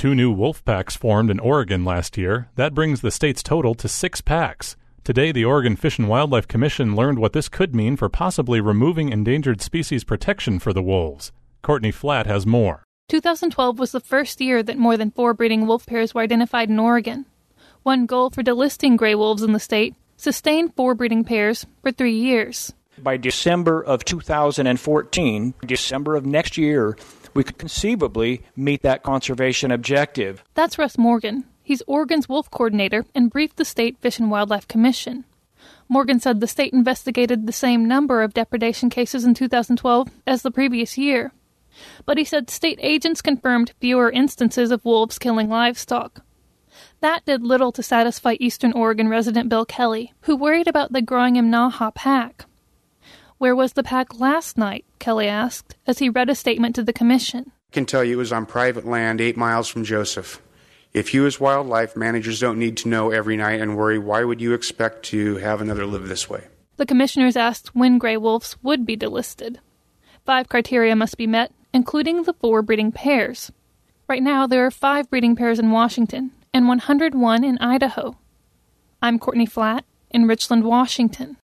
2 new wolf packs formed in Oregon last year. That brings the state's total to 6 packs. Today, the Oregon Fish and Wildlife Commission learned what this could mean for possibly removing endangered species protection for the wolves. Courtney Flatt has more. 2012 was the first year that more than 4 breeding wolf pairs were identified in Oregon. One goal for delisting gray wolves in the state: sustain 4 breeding pairs for 3 years. By December of 2014, December of next year, we could conceivably meet that conservation objective. That's Russ Morgan. He's Oregon's wolf coordinator and briefed the State Fish and Wildlife Commission. Morgan said the state investigated the same number of depredation cases in 2012 as the previous year. But he said state agents confirmed fewer instances of wolves killing livestock. That did little to satisfy Eastern Oregon resident Bill Kelly, who worried about the growing Imnaha pack. Where was the pack last night? Kelly asked, as he read a statement to the commission. I can tell you it was on private land 8 miles from Joseph. If you as wildlife managers don't need to know every night and worry, why would you expect to have another live this way? The commissioners asked when gray wolves would be delisted. 5 criteria must be met, including the 4 breeding pairs. Right now, there are 5 breeding pairs in Washington and 101 in Idaho. I'm Courtney Flatt in Richland, Washington.